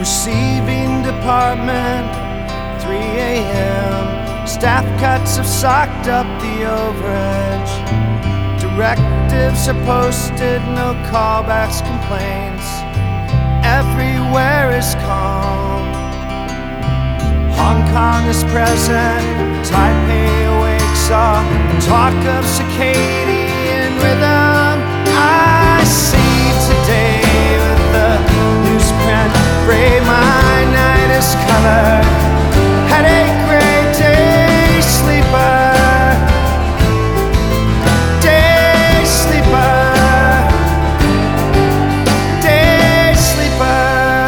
Receiving department, 3 a.m. Staff cuts have socked up the overage. Directives are posted, no callbacks, complaints. Everywhere is calm. Hong Kong is present, Taipei awakes all talk of circadian rhythm. I see today with the newsprint, gray, my night is color. Headache, gray, day sleeper. Day sleeper. Day sleeper.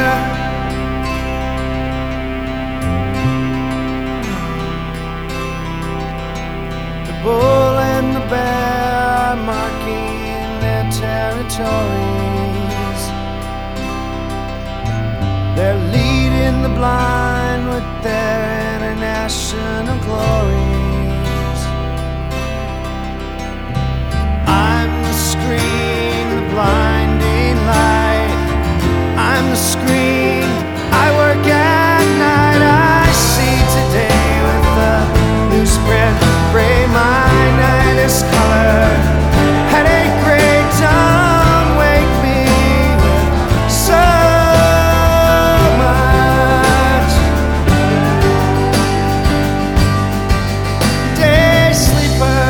The bull and the bear are marking their territories. They're leading the blind with their international glories. I'm the screen, the blinding light. I'm the screen, I work at night. I see today with the newsprint, gray, my night is color. Headache, gray, don't wake me with so much. Day sleeper.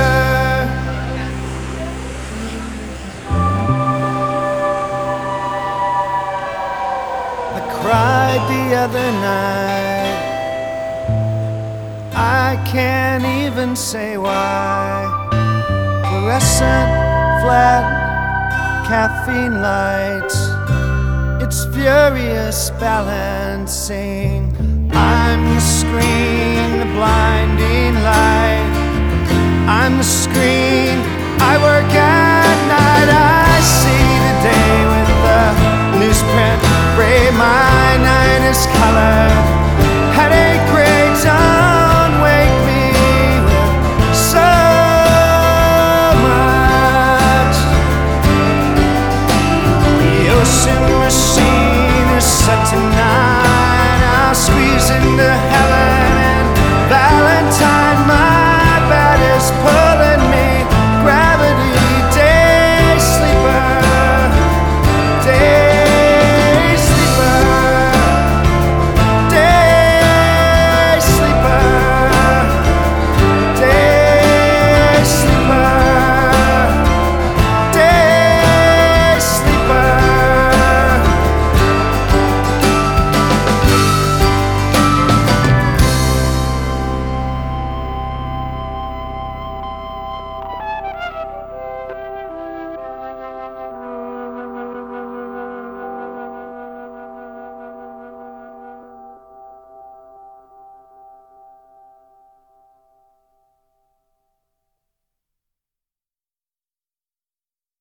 I cried the other night. I can't even say why. Fluorescent, flat, caffeine lights. It's furious balancing. I'm the screen, the blinding light. I'm the screen, I work at night. I see the day with the newsprint, gray, my night is color. Headache, gray.